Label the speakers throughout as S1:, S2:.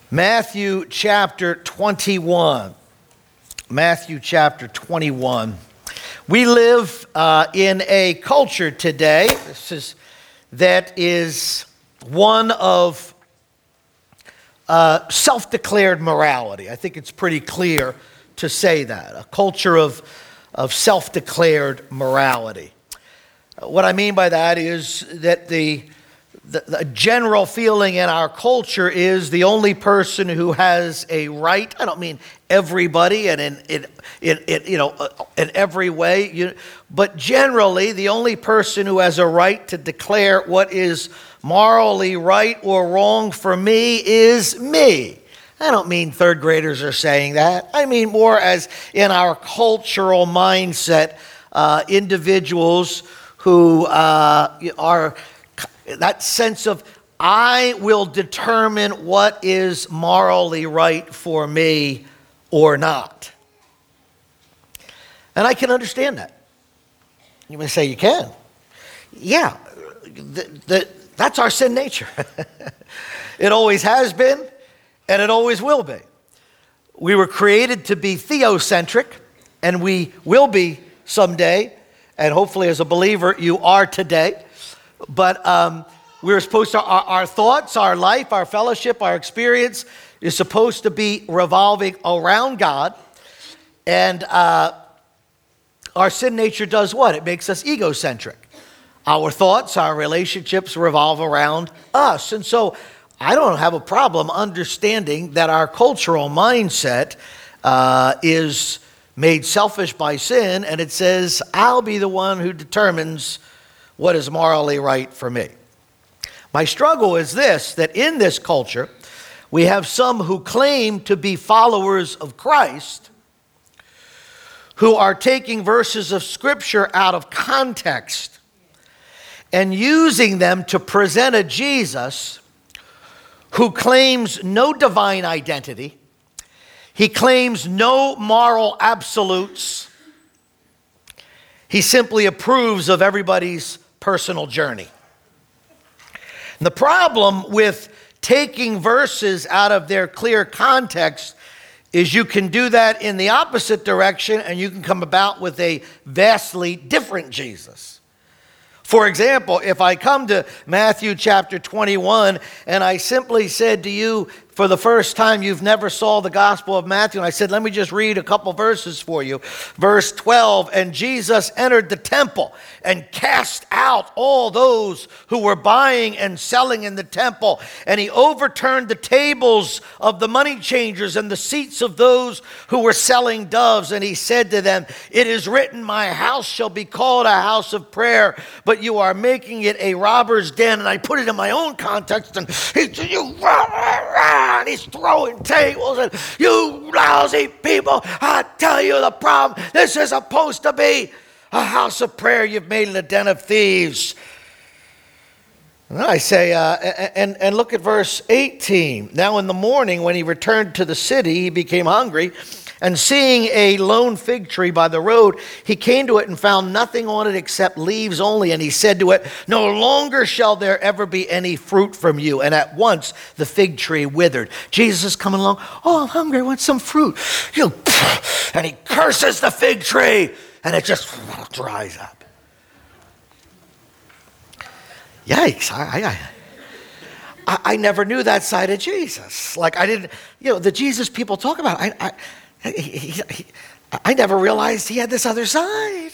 S1: Matthew chapter 21. Matthew chapter 21. We live in a culture today that is one of self-declared morality. I think it's pretty clear to say that. A culture of self-declared morality. What I mean by that is that the general feeling in our culture is the only person who has a right. I don't mean everybody and in every way, but generally the only person who has a right to declare what is morally right or wrong for me is me. I don't mean third graders are saying that. I mean more as in our cultural mindset, individuals who are that sense of, I will determine what is morally right for me or not. And I can understand that. You may say you can. Yeah, that's our sin nature. It always has been, and it always will be. We were created to be theocentric, and we will be someday, and hopefully as a believer you are today. But we're supposed to, our thoughts, our life, our fellowship, our experience is supposed to be revolving around God. And our sin nature does what? It makes us egocentric. Our thoughts, our relationships revolve around us. And so I don't have a problem understanding that our cultural mindset is made selfish by sin. And it says, I'll be the one who determines what is morally right for me. My struggle is this, that in this culture, we have some who claim to be followers of Christ who are taking verses of Scripture out of context and using them to present a Jesus who claims no divine identity. He claims no moral absolutes. He simply approves of everybody's personal journey. And the problem with taking verses out of their clear context is you can do that in the opposite direction and you can come about with a vastly different Jesus. For example, if I come to Matthew chapter 21 and I simply said to you, for the first time, you've never saw the Gospel of Matthew. And I said, let me just read a couple verses for you. Verse 12, and Jesus entered the temple and cast out all those who were buying and selling in the temple. And he overturned the tables of the money changers and the seats of those who were selling doves. And he said to them, it is written, my house shall be called a house of prayer, but you are making it a robber's den. And I put it in my own context, and he said, and he's throwing tables, and you lousy people, I tell you the problem, this is supposed to be a house of prayer. You've made it a den of thieves. And I say, and look at verse 18. Now in the morning when he returned to the city, he became hungry, and seeing a lone fig tree by the road, he came to it and found nothing on it except leaves only. And he said to it, no longer shall there ever be any fruit from you. And at once the fig tree withered. Jesus is coming along. Oh, I'm hungry. I want some fruit. And he curses the fig tree, and it just dries up. Yikes. I never knew that side of Jesus. Like I didn't, the Jesus people talk about, I never realized he had this other side.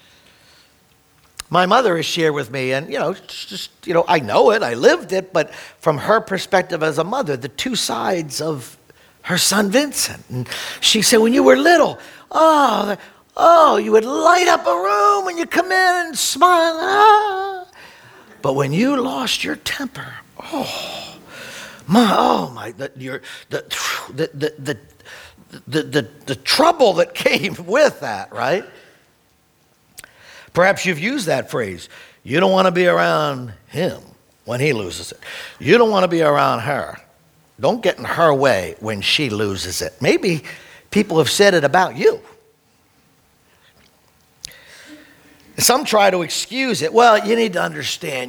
S1: My mother has shared with me, and I know it, I lived it, but from her perspective as a mother, the two sides of her son Vincent. And she said, when you were little, you would light up a room when you come in and smile. But when you lost your temper, the trouble that came with that, right? Perhaps you've used that phrase. You don't want to be around him when he loses it. You don't want to be around her. Don't get in her way when she loses it. Maybe people have said it about you. Some try to excuse it. Well, you need to understand,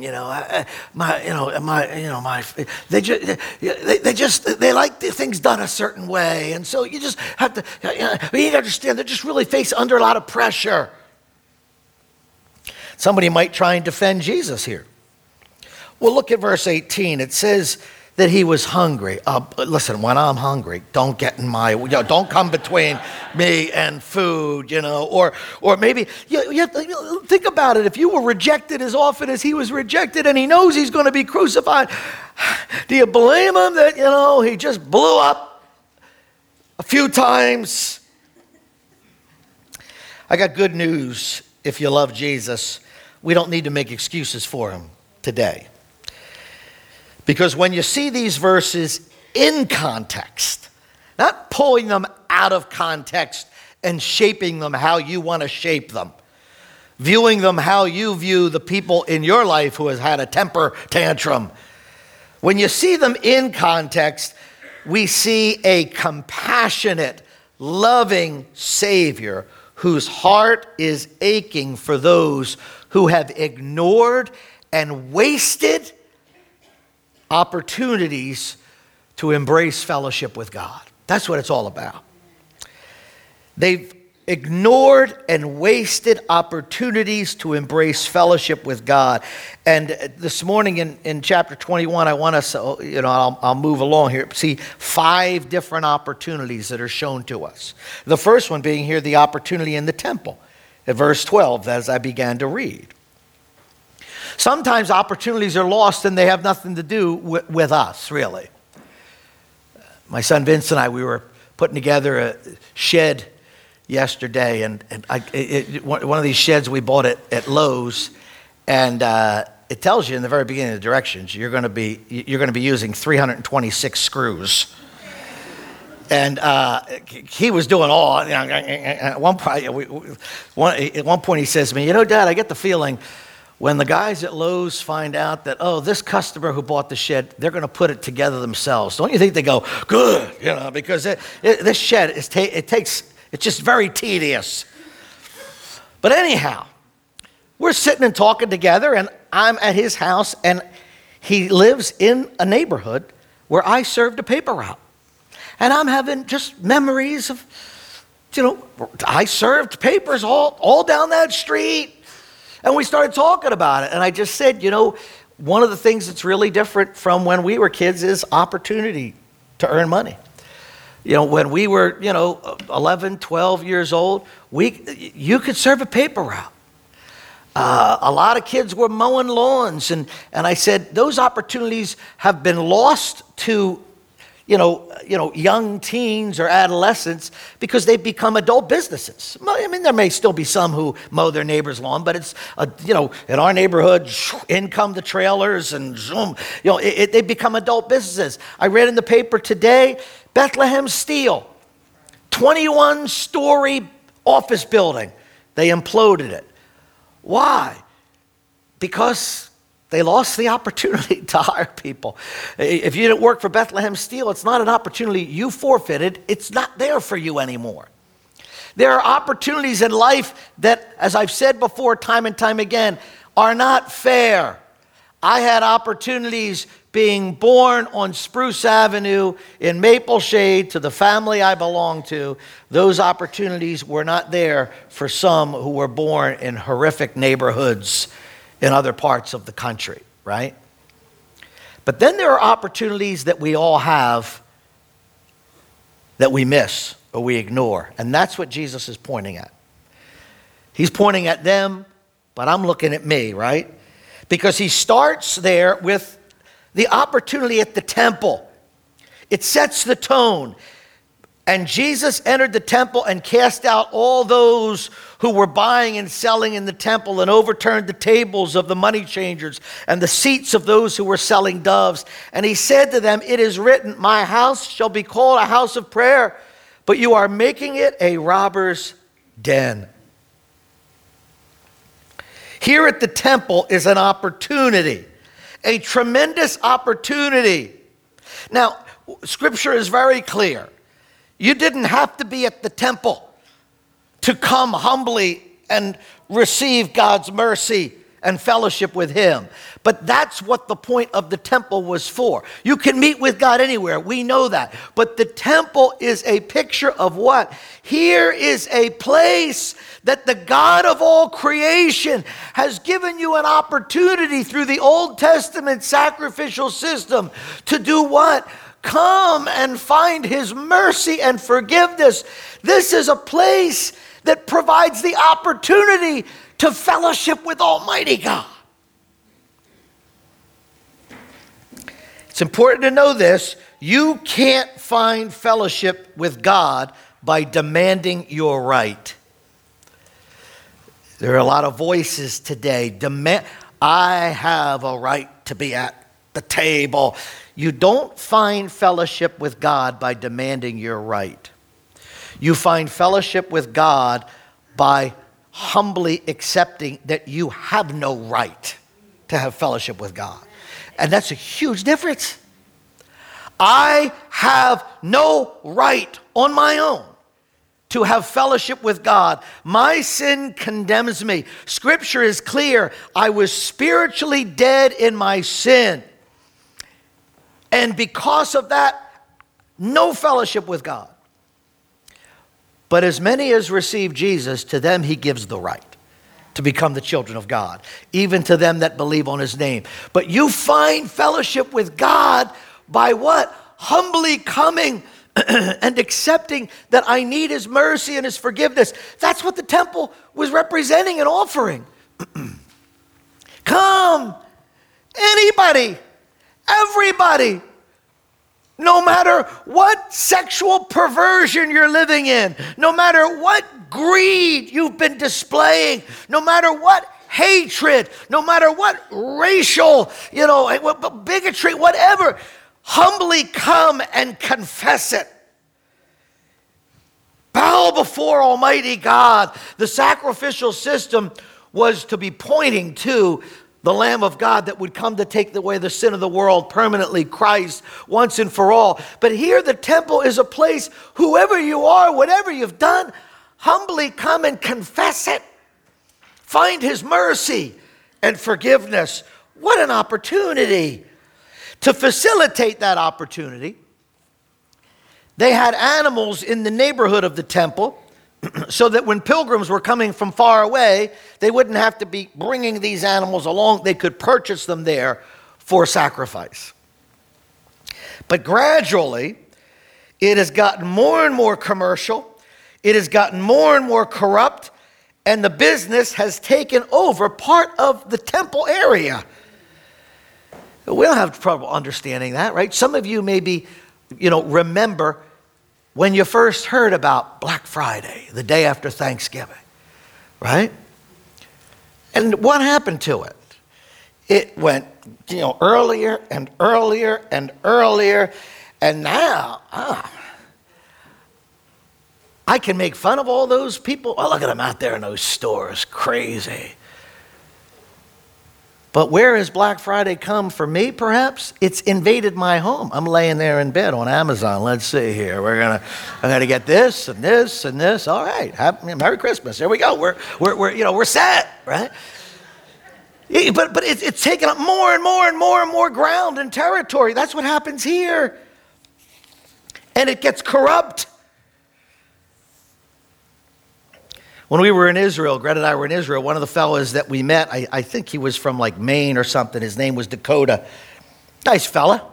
S1: they like the things done a certain way, and so you just have to. You need to understand, they just really face under a lot of pressure. Somebody might try and defend Jesus here. Well, look at verse 18. It says that he was hungry. Listen, when I'm hungry, don't get in my, don't come between me and food, or maybe, you have to think about it. If you were rejected as often as he was rejected and he knows he's going to be crucified, do you blame him that, he just blew up a few times? I got good news. If you love Jesus, we don't need to make excuses for him today. Because when you see these verses in context, not pulling them out of context and shaping them how you want to shape them, viewing them how you view the people in your life who has had a temper tantrum. When you see them in context, we see a compassionate, loving Savior whose heart is aching for those who have ignored and wasted opportunities to embrace fellowship with God. That's what it's all about. They've ignored and wasted opportunities to embrace fellowship with God. And this morning in chapter 21, I want us, I'll move along here, see 5 different opportunities that are shown to us. The first one being here, the opportunity in the temple, at verse 12, as I began to read. Sometimes opportunities are lost and they have nothing to do with us, really. My son Vince and I, we were putting together a shed yesterday, and one of these sheds we bought at Lowe's, and it tells you in the very beginning of the directions you're going to be using 326 screws. And he was doing all. At one point, he says to me, Dad, I get the feeling when the guys at Lowe's find out that, this customer who bought the shed, they're going to put it together themselves. Don't you think they go, good, because this shed, it's just very tedious. But anyhow, we're sitting and talking together, and I'm at his house, and he lives in a neighborhood where I served a paper route. And I'm having just memories of, I served papers all down that street. And we started talking about it. And I just said, one of the things that's really different from when we were kids is opportunity to earn money. When we were, 11, 12 years old, you could serve a paper route. A lot of kids were mowing lawns. And I said, those opportunities have been lost to young teens or adolescents because they've become adult businesses. I mean, there may still be some who mow their neighbor's lawn, but it's, in our neighborhood, in come the trailers and zoom, they become adult businesses. I read in the paper today, Bethlehem Steel, 21-story office building. They imploded it. Why? Because they lost the opportunity to hire people. If you didn't work for Bethlehem Steel, it's not an opportunity you forfeited. It's not there for you anymore. There are opportunities in life that, as I've said before time and time again, are not fair. I had opportunities being born on Spruce Avenue in Maple Shade to the family I belong to. Those opportunities were not there for some who were born in horrific neighborhoods in other parts of the country, right? But then there are opportunities that we all have that we miss or we ignore. And that's what Jesus is pointing at. He's pointing at them, but I'm looking at me, right? Because he starts there with the opportunity at the temple. It sets the tone. And Jesus entered the temple and cast out all those who were buying and selling in the temple and overturned the tables of the money changers and the seats of those who were selling doves. And he said to them, "It is written, my house shall be called a house of prayer, but you are making it a robber's den." Here at the temple is an opportunity, a tremendous opportunity. Now, Scripture is very clear. You didn't have to be at the temple to come humbly and receive God's mercy and fellowship with him. But that's what the point of the temple was for. You can meet with God anywhere. We know that. But the temple is a picture of what? Here is a place that the God of all creation has given you an opportunity through the Old Testament sacrificial system to do what? Come and find his mercy and forgiveness. This is a place that provides the opportunity to fellowship with Almighty God. It's important to know this. You can't find fellowship with God by demanding your right. There are a lot of voices today. I have a right to be at the table. You don't find fellowship with God by demanding your right. You find fellowship with God by humbly accepting that you have no right to have fellowship with God. And that's a huge difference. I have no right on my own to have fellowship with God. My sin condemns me. Scripture is clear. I was spiritually dead in my sin. And because of that, no fellowship with God. But as many as receive Jesus, to them he gives the right to become the children of God, even to them that believe on his name. But you find fellowship with God by what? Humbly coming and accepting that I need his mercy and his forgiveness. That's what the temple was representing and offering. Come, anybody, everybody. No matter what sexual perversion you're living in, no matter what greed you've been displaying, no matter what hatred, no matter what racial, bigotry, whatever, humbly come and confess it. Bow before Almighty God. The sacrificial system was to be pointing to the Lamb of God that would come to take away the sin of the world permanently, Christ, once and for all. But here the temple is a place, whoever you are, whatever you've done, humbly come and confess it. Find his mercy and forgiveness. What an opportunity. To facilitate that opportunity, they had animals in the neighborhood of the temple, so that when pilgrims were coming from far away, they wouldn't have to be bringing these animals along. They could purchase them there for sacrifice. But gradually, it has gotten more and more commercial. It has gotten more and more corrupt, and the business has taken over part of the temple area. We don't have trouble understanding that, right? Some of you maybe, remember when you first heard about Black Friday, the day after Thanksgiving, right? And what happened to it? It went, earlier and earlier and earlier, and now, I can make fun of all those people. Oh, look at them out there in those stores, crazy. But where has Black Friday come for me, perhaps? It's invaded my home. I'm laying there in bed on Amazon. Let's see here. I'm gonna get this and this and this. All right. Merry Christmas. There we go. We're set, right? But it's taking up more and more and more and more ground and territory. That's what happens here. And it gets corrupt. When we were in Israel, Greta and I were in Israel, one of the fellows that we met, I think he was from like Maine or something. His name was Dakota. Nice fella,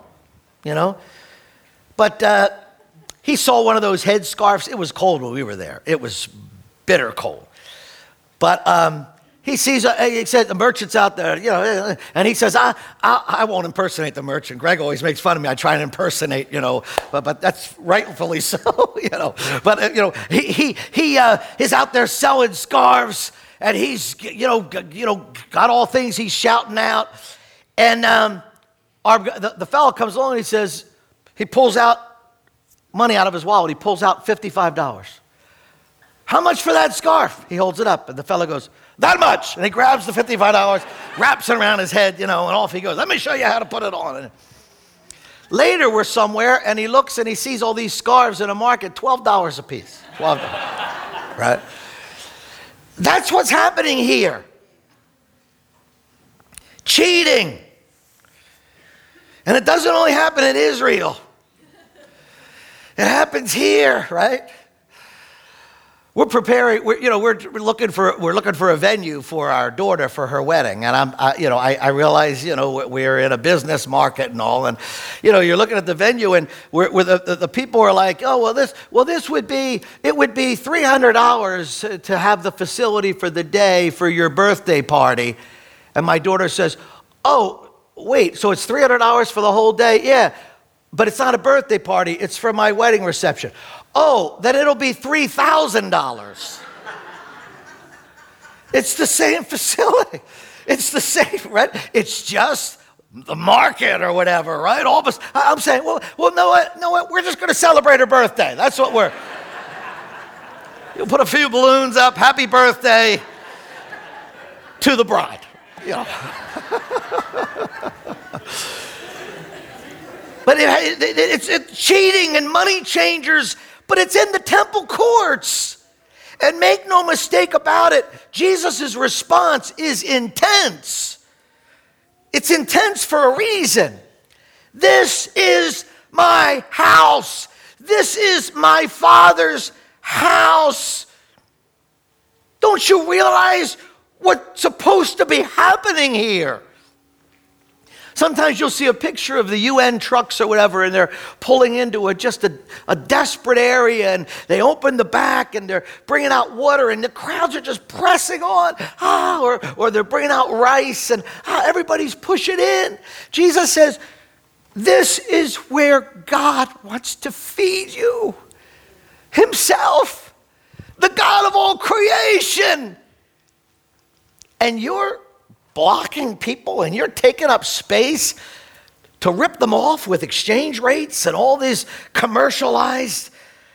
S1: But he saw one of those headscarves. It was cold when we were there. It was bitter cold. But he said the merchant's out there, and he says, I won't impersonate the merchant. Greg always makes fun of me. I try and impersonate, but that's rightfully so, But, he's out there selling scarves, and he's, got all things he's shouting out. And the fellow comes along and he says, he pulls out money out of his wallet. He pulls out $55. How much for that scarf? He holds it up, and the fellow goes, that much. And he grabs the $55, wraps it around his head, and off he goes. Let me show you how to put it on. Later, we're somewhere, and he looks and he sees all these scarves in a market, $12 a piece. $12, right? That's what's happening here. Cheating. And it doesn't only happen in Israel. It happens here, right? We're preparing. We're looking for a venue for our daughter for her wedding, and I realize we're in a business market and all, and you're looking at the venue, and where the people are like, oh this would be $300 to have the facility for the day for your birthday party, and my daughter says, oh wait, so it's $300 for the whole day? Yeah, but it's not a birthday party; it's for my wedding reception. Oh, then it'll be $3,000. It's the same facility. It's the same, right? It's just the market or whatever, right? All of us. I'm saying, well, know what? We're just going to celebrate her birthday. That's what we're. You'll put a few balloons up. Happy birthday to the bride. But it's cheating and money changers. But it's in the temple courts. And make no mistake about it, Jesus' response is intense. It's intense for a reason. This is my house. This is my Father's house. Don't you realize what's supposed to be happening here? Sometimes you'll see a picture of the UN trucks or whatever, and they're pulling into just a desperate area, and they open the back, and they're bringing out water, and the crowds are just pressing on, or they're bringing out rice, and everybody's pushing in. Jesus says, this is where God wants to feed you. Himself, the God of all creation. And you're blocking people, and you're taking up space to rip them off with exchange rates and all these commercialized.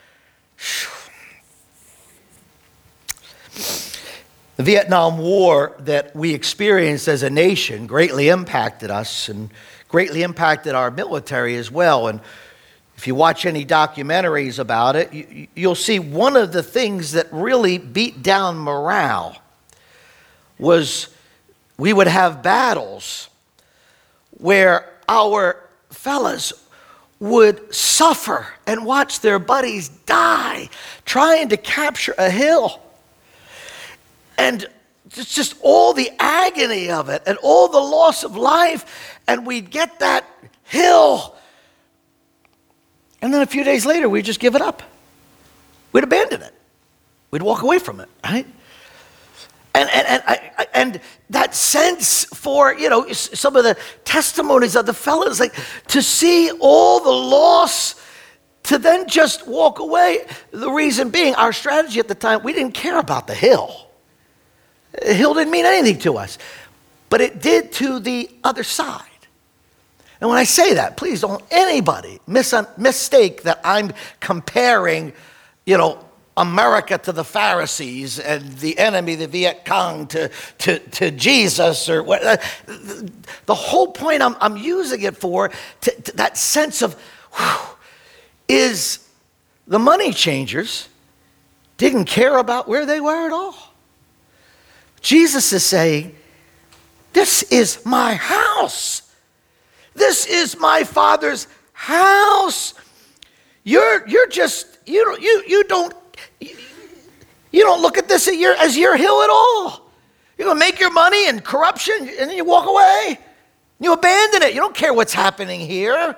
S1: The Vietnam War that we experienced as a nation greatly impacted us and greatly impacted our military as well. And if you watch any documentaries about it, you'll see one of the things that really beat down morale was we would have battles where our fellas would suffer and watch their buddies die trying to capture a hill. And it's just all the agony of it and all the loss of life. And we'd get that hill. And then a few days later, we'd just give it up. We'd abandon it. We'd walk away from it, right? And that sense for, some of the testimonies of the fellas, like to see all the loss, to then just walk away. The reason being, our strategy at the time, we didn't care about the hill. The hill didn't mean anything to us, but it did to the other side. And when I say that, please don't anybody mistake that I'm comparing, America to the Pharisees and the enemy, the Viet Cong, to Jesus or what. The whole point I'm using it for, to that sense of, is the money changers didn't care about where they were at all. Jesus is saying, this is my house. This is my Father's house. You don't look at this as your hill at all. You're going to make your money and corruption, and then you walk away. You abandon it. You don't care what's happening here.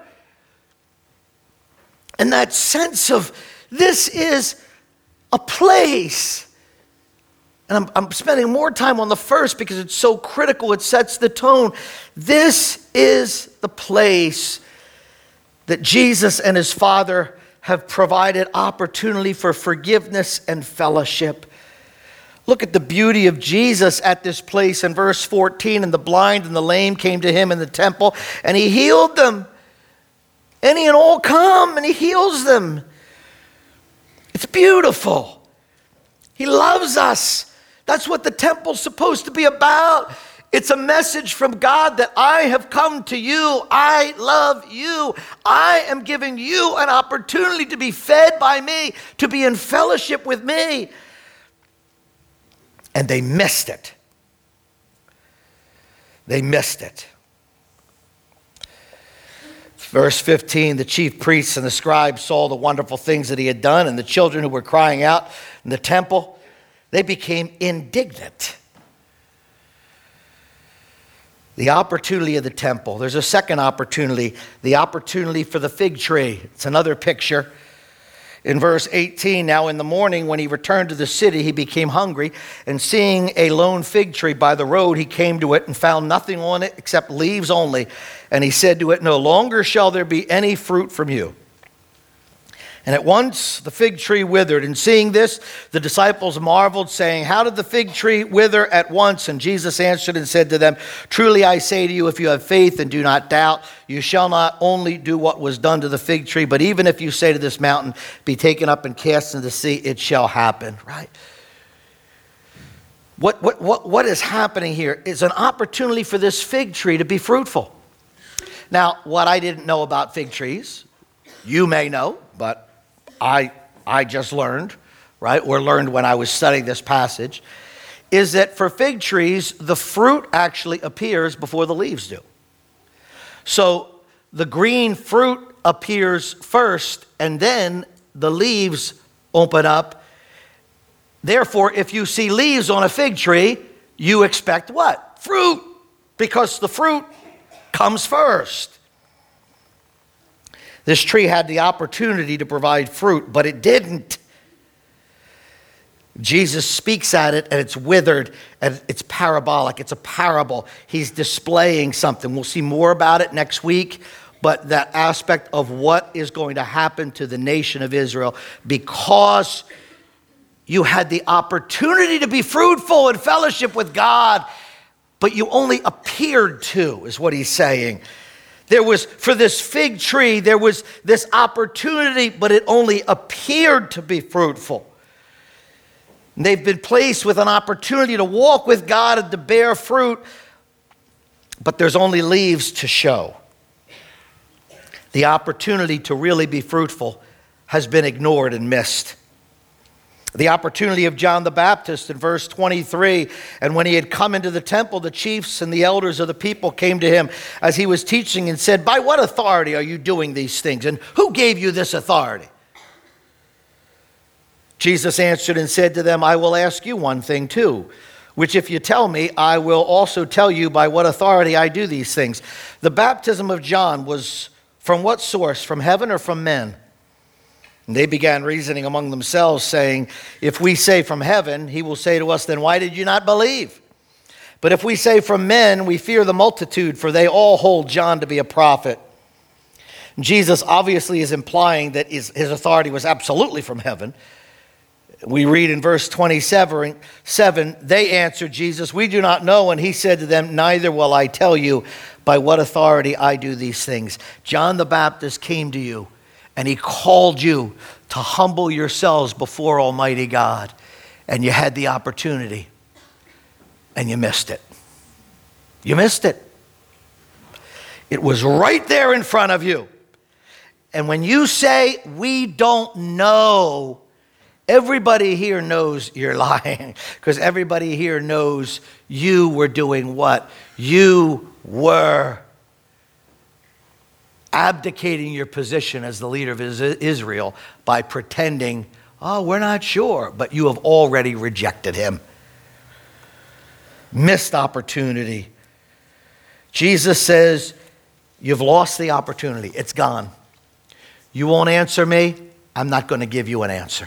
S1: And that sense of this is a place. And I'm spending more time on the first because it's so critical. It sets the tone. This is the place that Jesus and his Father have provided opportunity for forgiveness and fellowship. Look at the beauty of Jesus at this place in verse 14. And the blind and the lame came to him in the temple, and he healed them. Any and all come, and he heals them. It's beautiful. He loves us. That's what the temple's supposed to be about. It's a message from God that I have come to you. I love you. I am giving you an opportunity to be fed by me, to be in fellowship with me. And they missed it. They missed it. Verse 15, the chief priests and the scribes saw the wonderful things that he had done, and the children who were crying out in the temple, they became indignant. The opportunity of the temple. There's a second opportunity, the opportunity for the fig tree. It's another picture. In verse 18, now in the morning when he returned to the city, he became hungry, and seeing a lone fig tree by the road, he came to it and found nothing on it except leaves only. And he said to it, no longer shall there be any fruit from you. And at once the fig tree withered. And seeing this, the disciples marveled, saying, how did the fig tree wither at once? And Jesus answered and said to them, truly I say to you, if you have faith and do not doubt, you shall not only do what was done to the fig tree, but even if you say to this mountain, be taken up and cast into the sea, it shall happen. Right? What is happening here is an opportunity for this fig tree to be fruitful. Now, what I didn't know about fig trees, you may know, but I just learned, right, or learned when I was studying this passage, is that for fig trees, the fruit actually appears before the leaves do. So the green fruit appears first, and then the leaves open up. Therefore, if you see leaves on a fig tree, you expect what? Fruit, because the fruit comes first. This tree had the opportunity to provide fruit, but it didn't. Jesus speaks at it, and it's withered, and it's parabolic. It's a parable. He's displaying something. We'll see more about it next week, but that aspect of what is going to happen to the nation of Israel because you had the opportunity to be fruitful in fellowship with God, but you only appeared to, is what he's saying. There was, for this fig tree, there was this opportunity, but it only appeared to be fruitful. And they've been placed with an opportunity to walk with God and to bear fruit, but there's only leaves to show. The opportunity to really be fruitful has been ignored and missed. The opportunity of John the Baptist in verse 23, and when he had come into the temple, the chiefs and the elders of the people came to him as he was teaching and said, by what authority are you doing these things? And who gave you this authority? Jesus answered and said to them, I will ask you one thing too, which if you tell me, I will also tell you by what authority I do these things. The baptism of John was from what source? From heaven or from men? And they began reasoning among themselves, saying, if we say from heaven, he will say to us, then why did you not believe? But if we say from men, we fear the multitude, for they all hold John to be a prophet. And Jesus obviously is implying that his authority was absolutely from heaven. We read in verse 27, they answered Jesus, we do not know. And he said to them, neither will I tell you by what authority I do these things. John the Baptist came to you, and he called you to humble yourselves before Almighty God. And you had the opportunity, and you missed it. You missed it. It was right there in front of you. And when you say, we don't know, everybody here knows you're lying, because everybody here knows you were doing what? You were abdicating your position as the leader of Israel by pretending, oh, we're not sure, but you have already rejected him. Missed opportunity. Jesus says, you've lost the opportunity. It's gone. You won't answer me, I'm not going to give you an answer.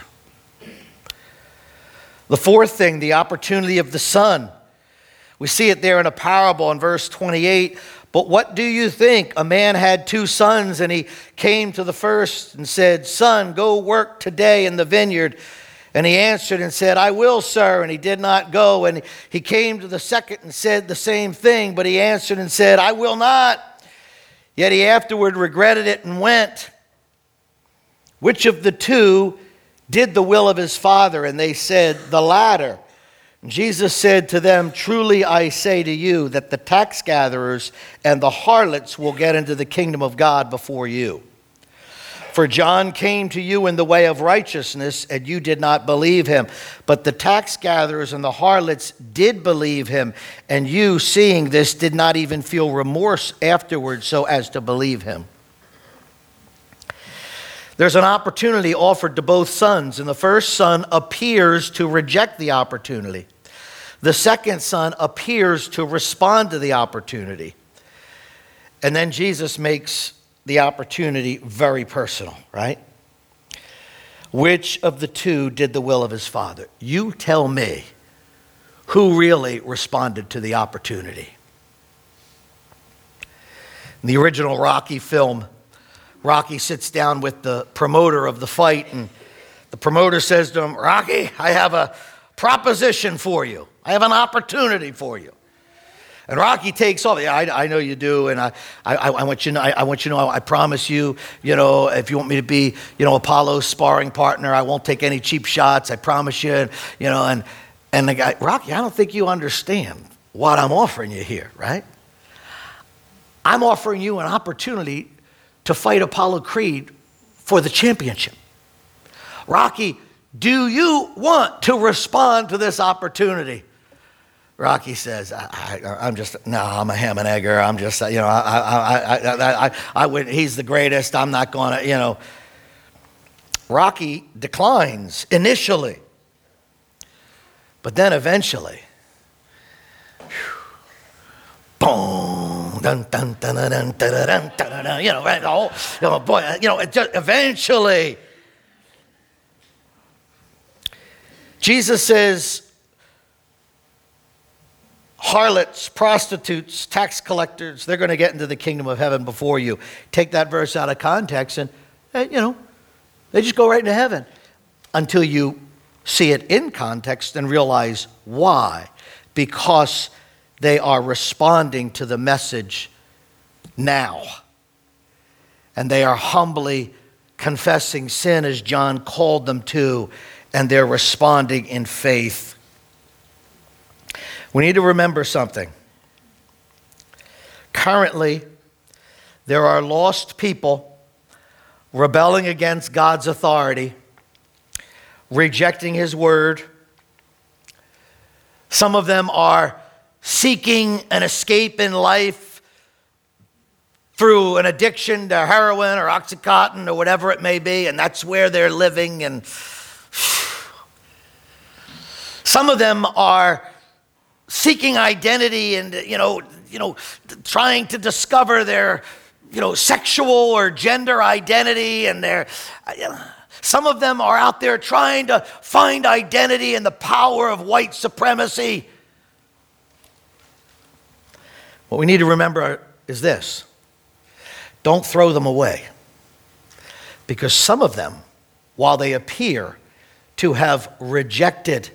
S1: The fourth thing, the opportunity of the son. We see it there in a parable in verse 28. But what do you think? A man had 2 sons, and he came to the first and said, son, go work today in the vineyard. And he answered and said, I will, sir. And he did not go. And he came to the second and said the same thing. But he answered and said, I will not. Yet he afterward regretted it and went. Which of the 2 did the will of his father? And they said, the latter. Jesus said to them, truly I say to you that the tax gatherers and the harlots will get into the kingdom of God before you. For John came to you in the way of righteousness, and you did not believe him. But the tax gatherers and the harlots did believe him, and you, seeing this, did not even feel remorse afterwards so as to believe him. There's an opportunity offered to both sons, and the first son appears to reject the opportunity. The second son appears to respond to the opportunity. And then Jesus makes the opportunity very personal, right? Which of the two did the will of his father? You tell me who really responded to the opportunity. In the original Rocky film, Rocky sits down with the promoter of the fight, and the promoter says to him, Rocky, I have a proposition for you. I have an opportunity for you. And Rocky takes off. Yeah, I know you do, and I want you to know. I want you to know. I promise you. If you want me to be, Apollo's sparring partner, I won't take any cheap shots. I promise you. And the guy, Rocky, I don't think you understand what I'm offering you here, right? I'm offering you an opportunity to fight Apollo Creed for the championship. Rocky, do you want to respond to this opportunity? Rocky says, I'm a ham and egger. I'm just, I would, he's the greatest. I'm not going to, Rocky declines initially. But then eventually, boom, dun, dun, dun, dun, dun, dun, dun, dun, right? Eventually. Jesus says, harlots, prostitutes, tax collectors, they're going to get into the kingdom of heaven before you. Take that verse out of context and, they just go right into heaven until you see it in context and realize why. Because they are responding to the message now. And they are humbly confessing sin as John called them to, and they're responding in faith. We need to remember something. Currently, there are lost people rebelling against God's authority, rejecting his word. Some of them are seeking an escape in life through an addiction to heroin or Oxycontin or whatever it may be, and that's where they're living. And some of them are seeking identity and, trying to discover their, sexual or gender identity. And some of them are out there trying to find identity in the power of white supremacy. What we need to remember is this. Don't throw them away. Because some of them, while they appear to have rejected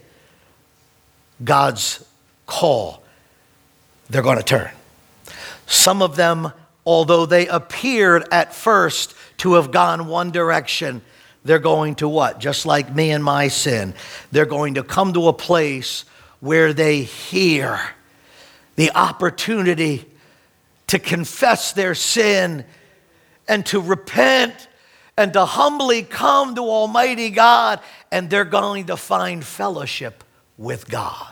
S1: God's call, they're going to turn. Some of them, although they appeared at first to have gone one direction, they're going to what? Just like me and my sin. They're going to come to a place where they hear the opportunity to confess their sin and to repent and to humbly come to Almighty God, and they're going to find fellowship with God.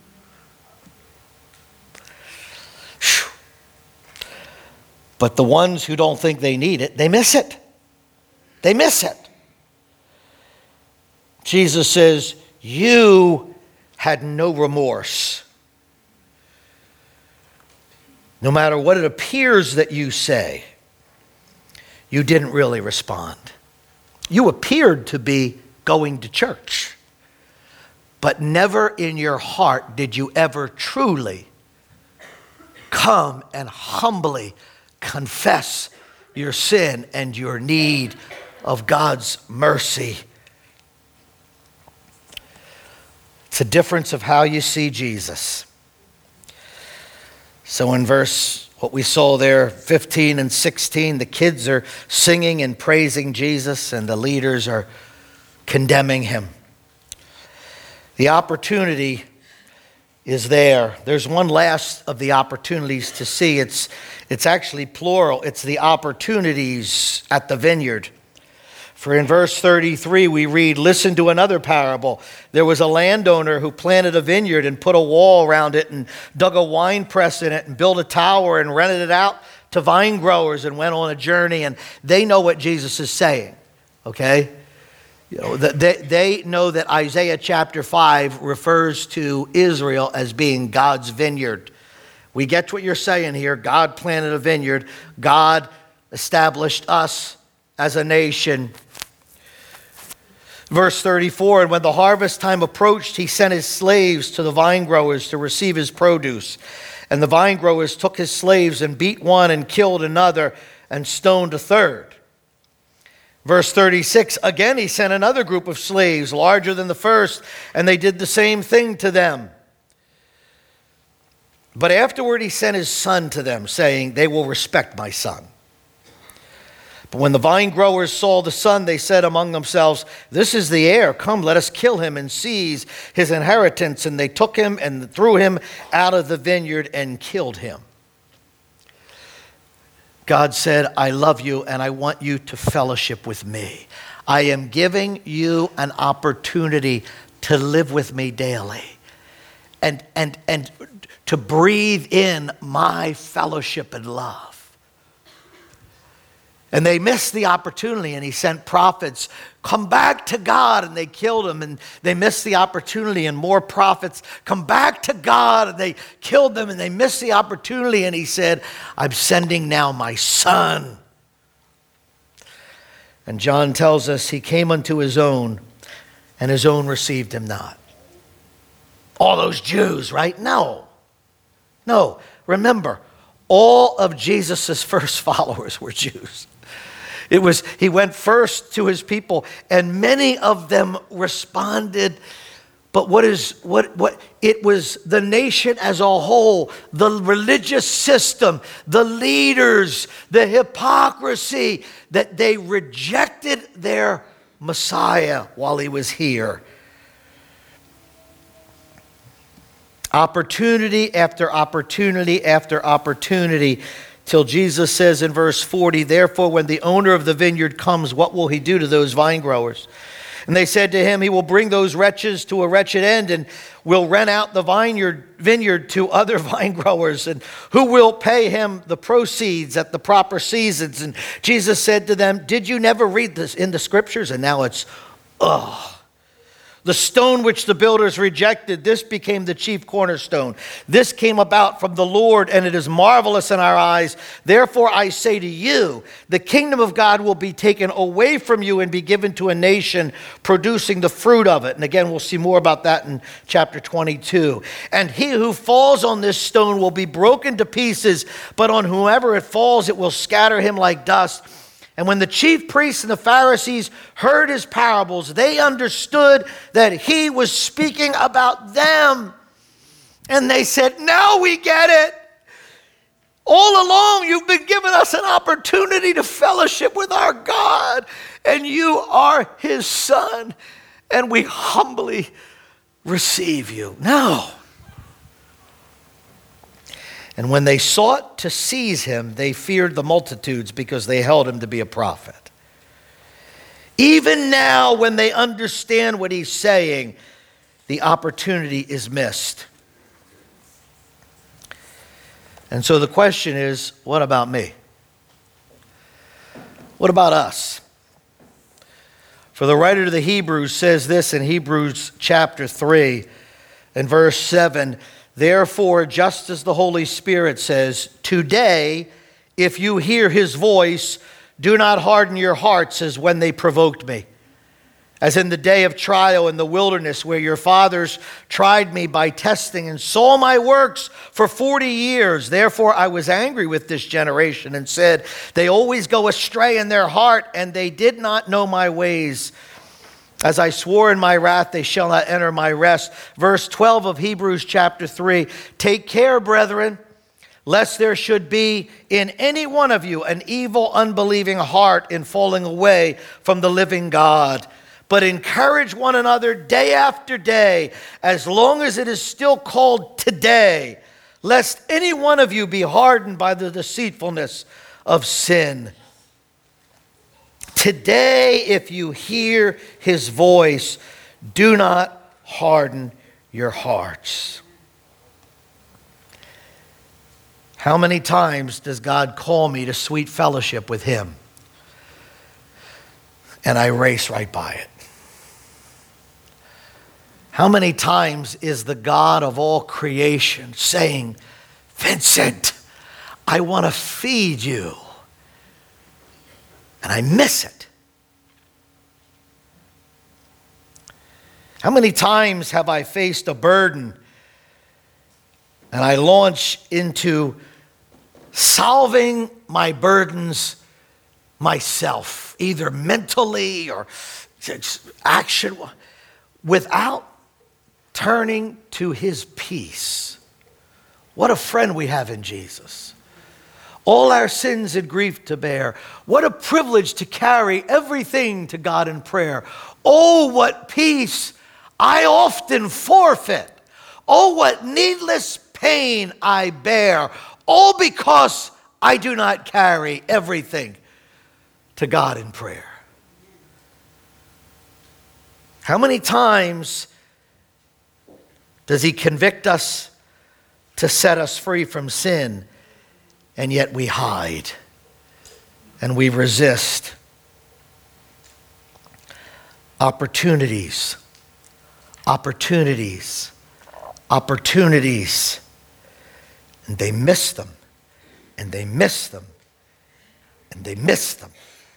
S1: But the ones who don't think they need it, they miss it. They miss it. Jesus says, you had no remorse. No matter what it appears that you say, you didn't really respond. You appeared to be going to church, but never in your heart did you ever truly come and humbly confess your sin and your need of God's mercy. It's a difference of how you see Jesus. So in what we saw there, 15 and 16, the kids are singing and praising Jesus, and the leaders are condemning him. The opportunity is there. There's one last of the opportunities to see. It's actually plural. It's the opportunities at the vineyard. For in verse 33 we read, listen to another parable. There was a landowner who planted a vineyard and put a wall around it and dug a wine press in it and built a tower and rented it out to vine growers and went on a journey. And they know what Jesus is saying, okay? You know, they know that Isaiah chapter 5 refers to Israel as being God's vineyard. We get what you're saying here. God planted a vineyard. God established us as a nation. Verse 34, and when the harvest time approached, he sent his slaves to the vine growers to receive his produce. And the vine growers took his slaves and beat one and killed another and stoned a third. Verse 36, again he sent another group of slaves larger than the first, and they did the same thing to them. But afterward he sent his son to them, saying, they will respect my son. But when the vine growers saw the son, they said among themselves, this is the heir. Come, let us kill him and seize his inheritance. And they took him and threw him out of the vineyard and killed him. God said, I love you and I want you to fellowship with me. I am giving you an opportunity to live with me daily and to breathe in my fellowship and love. And they missed the opportunity, and he sent prophets, come back to God, and they killed them, and they missed the opportunity, and more prophets, come back to God, and they killed them, and they missed the opportunity, and he said, I'm sending now my son. And John tells us he came unto his own, and his own received him not. All those Jews, right? No. Remember, all of Jesus' first followers were Jews. He went first to his people, and many of them responded. But it was the nation as a whole, the religious system, the leaders, the hypocrisy, that they rejected their Messiah while he was here. Opportunity after opportunity after opportunity, till Jesus says in verse 40, therefore when the owner of the vineyard comes, what will he do to those vine growers? And they said to him, he will bring those wretches to a wretched end and will rent out the vineyard to other vine growers. And who will pay him the proceeds at the proper seasons? And Jesus said to them, did you never read this in the scriptures? And now it's, the stone which the builders rejected, this became the chief cornerstone. This came about from the Lord, and it is marvelous in our eyes. Therefore I say to you, the kingdom of God will be taken away from you and be given to a nation producing the fruit of it. And again, we'll see more about that in chapter 22. And he who falls on this stone will be broken to pieces, but on whomever it falls, it will scatter him like dust. And when the chief priests and the Pharisees heard his parables, they understood that he was speaking about them. And they said, now we get it. All along, you've been giving us an opportunity to fellowship with our God, and you are his son, and we humbly receive you. Now, and when they sought to seize him, they feared the multitudes because they held him to be a prophet. Even now, when they understand what he's saying, the opportunity is missed. And so the question is, what about me? What about us? For the writer to the Hebrews says this in Hebrews chapter 3 and verse 7, therefore, just as the Holy Spirit says, today, if you hear his voice, do not harden your hearts as when they provoked me. As in the day of trial in the wilderness, where your fathers tried me by testing and saw my works for 40 years. Therefore, I was angry with this generation and said, they always go astray in their heart, and they did not know my ways. As I swore in my wrath, they shall not enter my rest. Verse 12 of Hebrews chapter 3, take care, brethren, lest there should be in any one of you an evil, unbelieving heart in falling away from the living God. But encourage one another day after day, as long as it is still called today, lest any one of you be hardened by the deceitfulness of sin. Today, if you hear his voice, do not harden your hearts. How many times does God call me to sweet fellowship with him? And I race right by it. How many times is the God of all creation saying, Vincent, I want to feed you. And I miss it. How many times have I faced a burden and I launch into solving my burdens myself, either mentally or action, without turning to his peace? What a friend we have in Jesus. All our sins and grief to bear. What a privilege to carry everything to God in prayer. Oh, what peace I often forfeit. Oh, what needless pain I bear. All because I do not carry everything to God in prayer. How many times does he convict us to set us free from sin, and yet we hide and we resist? Opportunities, and they miss them, and they miss them, and they miss them.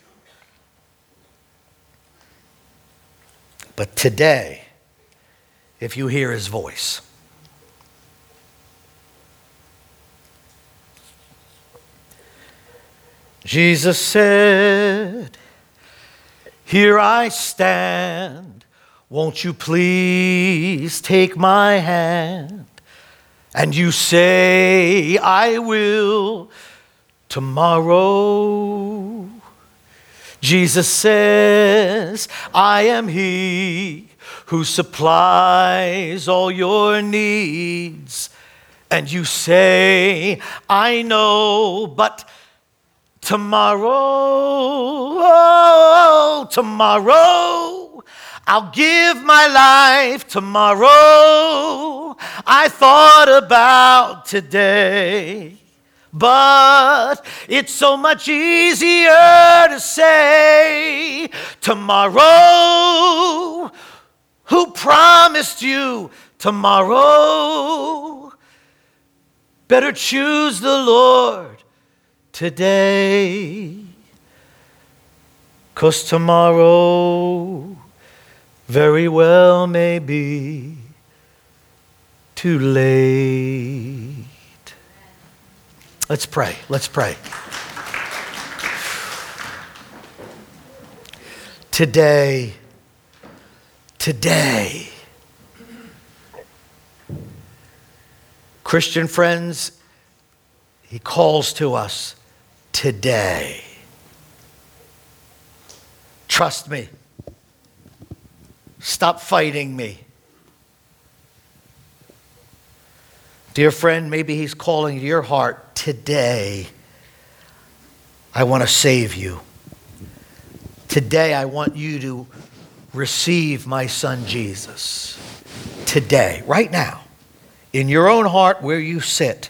S1: But today, if you hear his voice, Jesus said, here I stand, won't you please take my hand? And you say, I will tomorrow. Jesus says, I am he who supplies all your needs. And you say, I know, but tomorrow, tomorrow, I'll give my life tomorrow. I thought about today, but it's so much easier to say tomorrow. Who promised you tomorrow? Better choose the Lord today, 'cause tomorrow very well may be too late. Let's pray. Let's pray. Today, Christian friends, he calls to us today. Trust me. Stop fighting me. Dear friend, maybe he's calling to your heart today. I want to save you. Today, I want you to receive my son Jesus. Today, right now, in your own heart where you sit.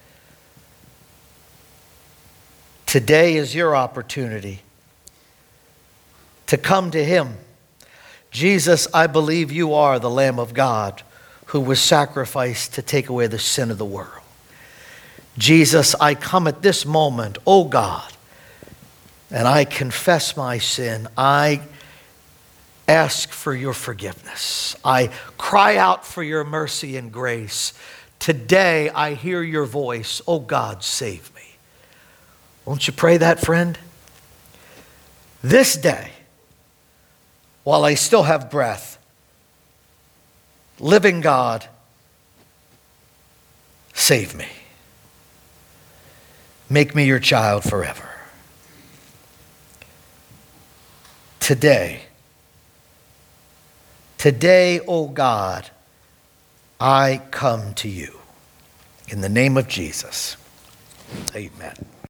S1: Today is your opportunity to come to him. Jesus, I believe you are the Lamb of God who was sacrificed to take away the sin of the world. Jesus, I come at this moment, oh God, and I confess my sin. I ask for your forgiveness. I cry out for your mercy and grace. Today I hear your voice, oh God, save me. Won't you pray that, friend? This day, while I still have breath, living God, save me. Make me your child forever. Today, oh God, I come to you. In the name of Jesus, amen.